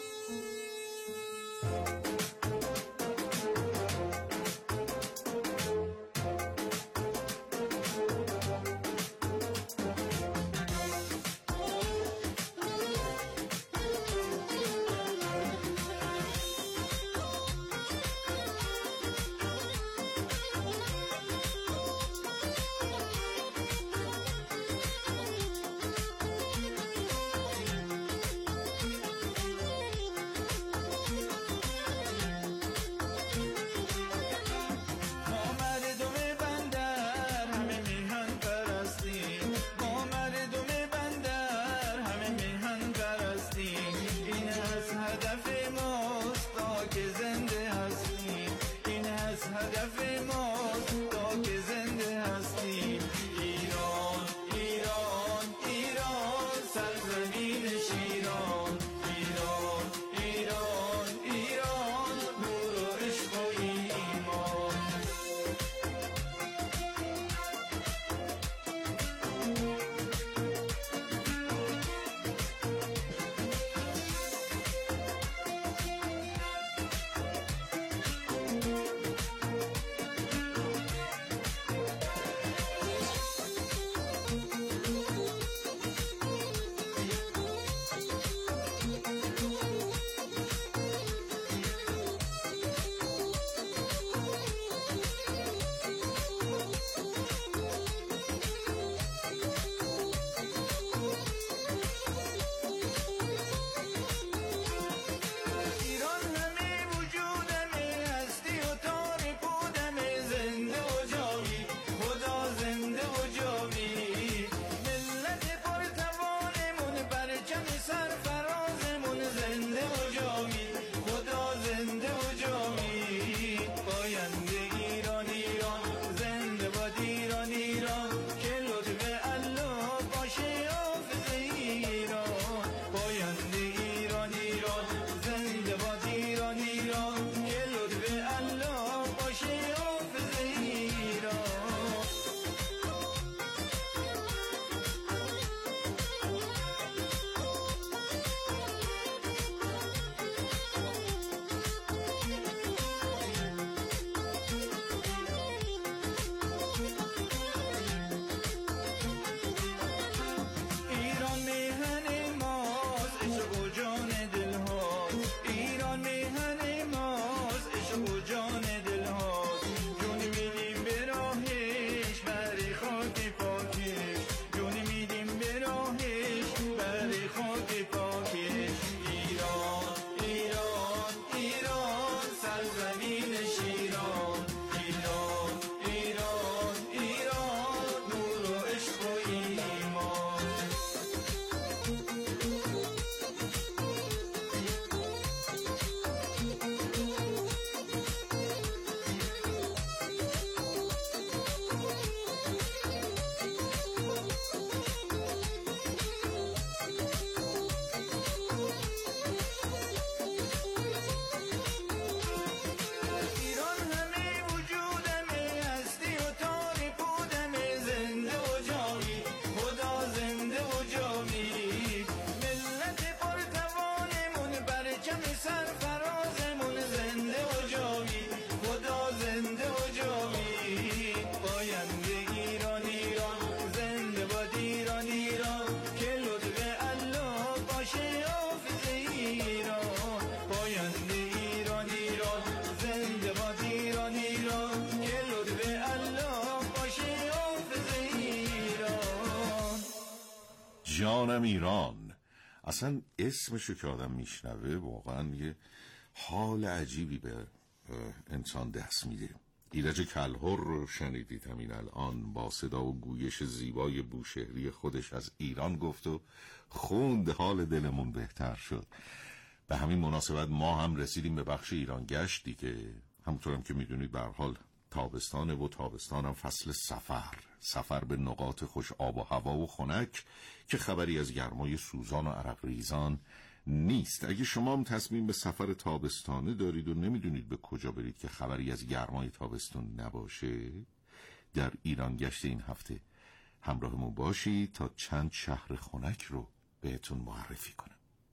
جانم ایران. اصلا اسمشو که آدم میشنوه واقعا یه حال عجیبی به انسان دست میده. ایرج کلهر رو شنیدید همین الان با صدا و گویش زیبای بوشهری خودش از ایران گفت و خوند، حال دلمون بهتر شد. به همین مناسبت ما هم رسیدیم به بخش ایران گشتی که همونطورم که میدونید به هر حال تابستانه و تابستان هم فصل سفر سفر به نقاط خوش آب و هوا و خنک که خبری از گرمای سوزان و عرق ریزان نیست. اگه شما هم تصمیم به سفر تابستانه دارید و نمیدونید به کجا برید که خبری از گرمای تابستون نباشه، در ایران گشت این هفته همراهمون باشید تا چند شهر خنک رو بهتون معرفی کنم.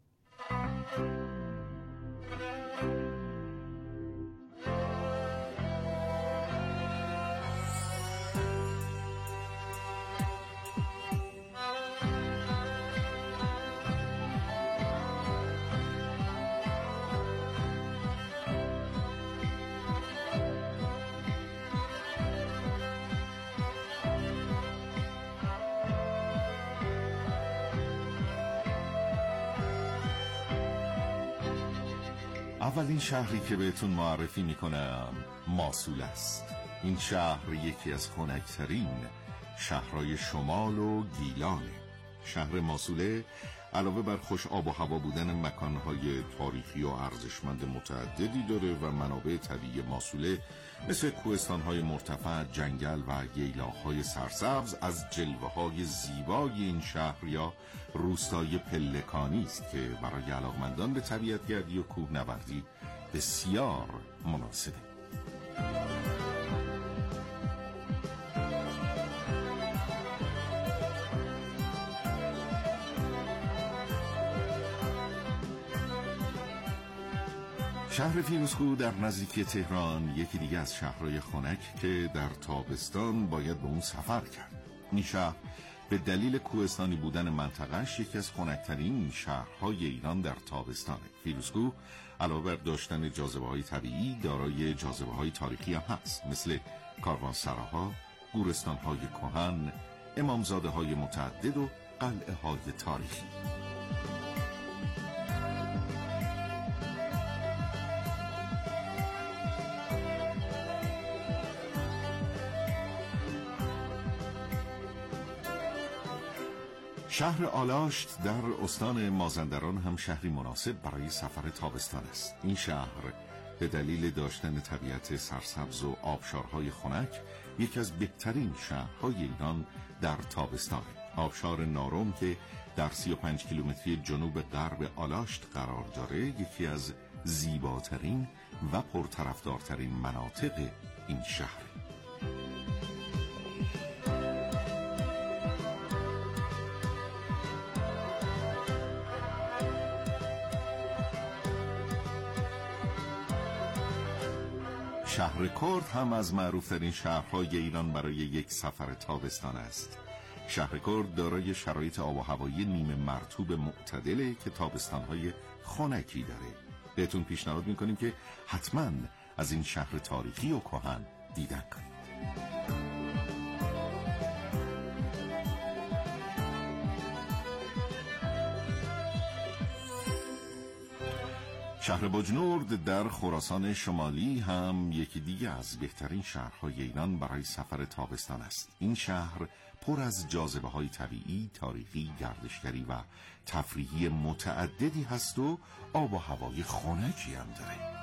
اولین شهری که بهتون معرفی میکنم ماسول است. این شهر یکی از خنک‌ترین شهرهای شمال و گیلانه. شهر ماسوله علاوه بر خوش آب و هوا بودن مکانهای تاریخی و ارزشمند متعددی داره و منابع طبیعی ماسوله مثل کوهستانهای مرتفع، جنگل و ییلاق‌های سرسبز از جلوه‌های زیبای این شهر یا روستای پلکانی است که برای علاقمندان به طبیعت‌گردی و کوهنوردی بسیار مناسبه. شهر فیروزکوه در نزدیکی تهران یکی دیگه از شهرهای خنک که در تابستان باید به اون سفر کرد. این شهر به دلیل کوهستانی بودن منطقهش یکی از خنک‌ترین شهرهای ایران در تابستانه. فیروزکوه علاوه بر داشتن جاذبه‌های طبیعی دارای جاذبه‌های تاریخی هم هست، مثل کاروانسراها، گورستان‌های کهن، امامزاده‌های متعدد و قلعه‌های تاریخی. شهر آلاشت در استان مازندران هم شهری مناسب برای سفر تابستان است. این شهر به دلیل داشتن طبیعت سرسبز و آبشارهای خنک یکی از بهترین شهرهای ایران در تابستان. آبشار نارم که در سی و پنج کیلومتری جنوب غرب آلاشت قرار داره یکی از زیباترین و پرطرفدارترین مناطق این شهر. شهر کرد هم از معروفترین شهرهای ایران برای یک سفر تابستان است. شهر کرد دارای شرایط آب و هوایی نیمه مرطوب معتدله که تابستانهای خنکی داره. بهتون پیشنهاد میکنیم که حتما از این شهر تاریخی و کهن دیدن کنید. شهر بجنورد در خراسان شمالی هم یکی دیگه از بهترین شهرهای ایران برای سفر تابستان است. این شهر پر از جاذبه‌های طبیعی، تاریخی، گردشگری و تفریحی متعددی هست و آب و هوای خنکی هم داره.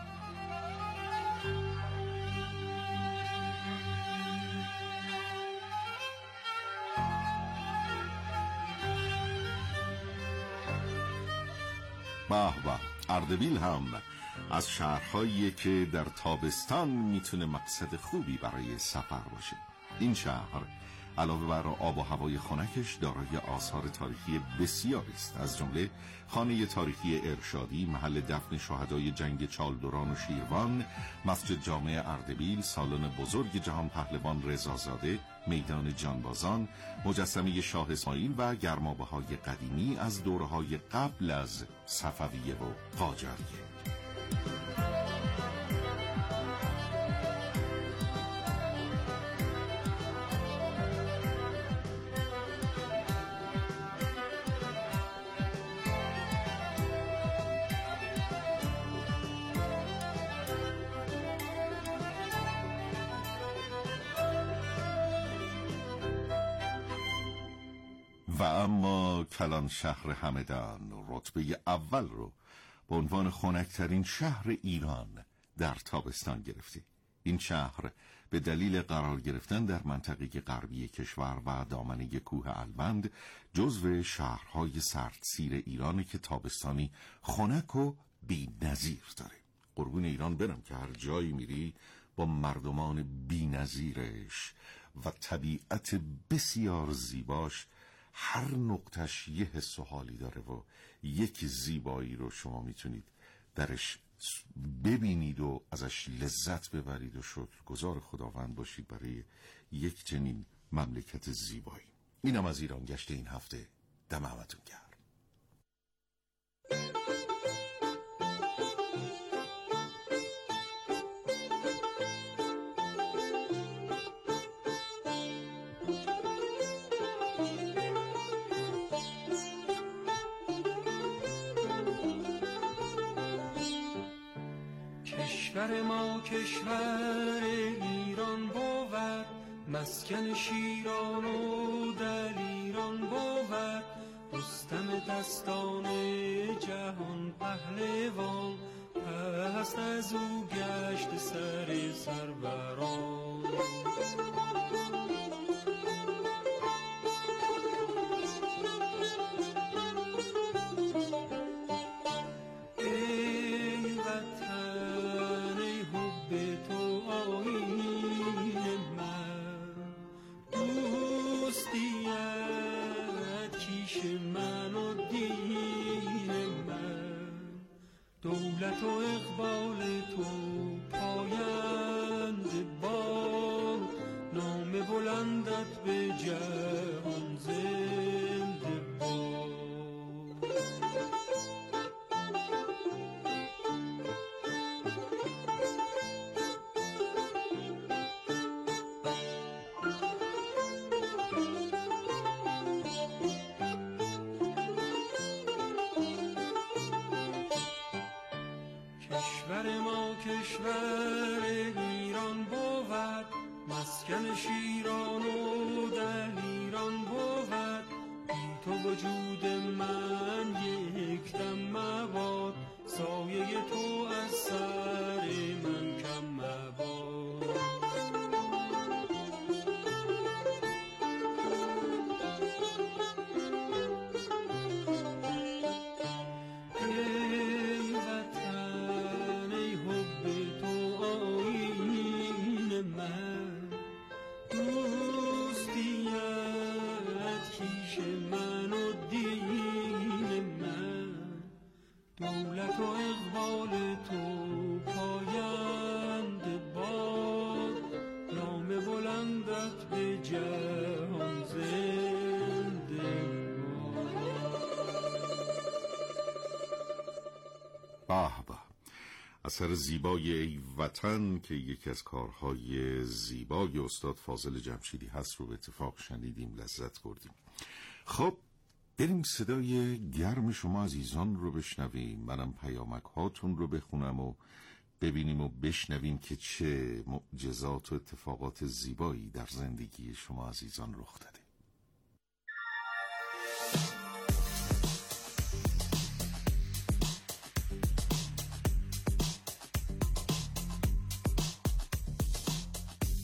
به به، اردبیل هم از شهرهایی که در تابستان میتونه مقصد خوبی برای سفر باشه. این شهر علاوه بر آب و هوای خنکش دارای آثار تاریخی بسیاری است، از جمله خانه تاریخی ارشادی، محل دفن شهدای جنگ چالدوران و شیروان، مسجد جامع اردبیل، سالن بزرگ جهان پهلوان رضازاده، میدان جانبازان، مجسمه شاه اسماعیل و گرمابه‌های قدیمی از دوره‌های قبل از صفویه و قاجاریه. و اما کلان شهر همدان رتبه اول رو به عنوان خنک‌ترین شهر ایران در تابستان گرفته. این شهر به دلیل قرار گرفتن در منطقه غربی کشور و دامنه کوه الوند جزو شهرهای سردسیر ایرانی که تابستانی خنک و بی‌نظیر داره. قربون ایران برم که هر جایی میری با مردمان بی‌نظیرش و طبیعت بسیار زیباش هر نقطش یه حس و حالی داره و یک زیبایی رو شما میتونید درش ببینید و ازش لذت ببرید و شکرگزار خداوند باشید برای یک چنین مملکت زیبایی. اینم از ایران گشت این هفته. دم همتون گرم. کشور ما کشور ایران بود، مسکن شیران و در ایران بود، رستم دستان جهان پهلوان، پس از او گشت سر سروران. دولت و اقبال تو پایند باد، نام بلندت به جهان زنده باد. کشور ما کشور ایران بود، مسکن شیران و در ایران بود، بی تو وجود من یک دم مباد، سایه تو از سر من کم مباد. دولت و اقبال تو پایند باد، نام بلندت به جهان زنده باد. به به، اثر زیبای ای وطن که یکی از کارهای زیبای استاد فاضل جمشیدی هست رو به اتفاق شنیدیم، لذت بردیم. خب بریم صدای گرم شما عزیزان رو بشنویم، منم پیامک هاتون رو بخونم و ببینیم و بشنویم که چه معجزات و اتفاقات زیبایی در زندگی شما عزیزان رخ داده.